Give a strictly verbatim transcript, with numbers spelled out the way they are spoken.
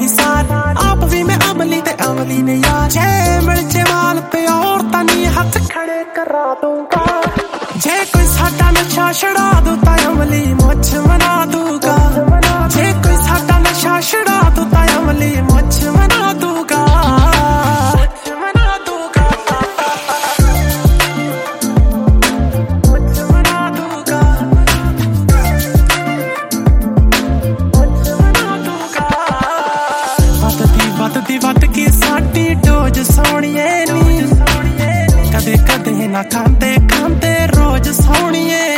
नी सार आप भी मैं अमली ते अमली ने यार जे मिल जमाल पे औरतां नी हथ खड़े करा दूंगा जे कोई साडा नशा छड़ा दू ता अमली मुझ मना दूंगा जे कोई साडा नशा छड़ा दू ता अमली मुझ मना दूंगा वधदी वध के साडी डोज सोहणिए नी कदे कदे ना खांदे खांदे रोज सोहणिए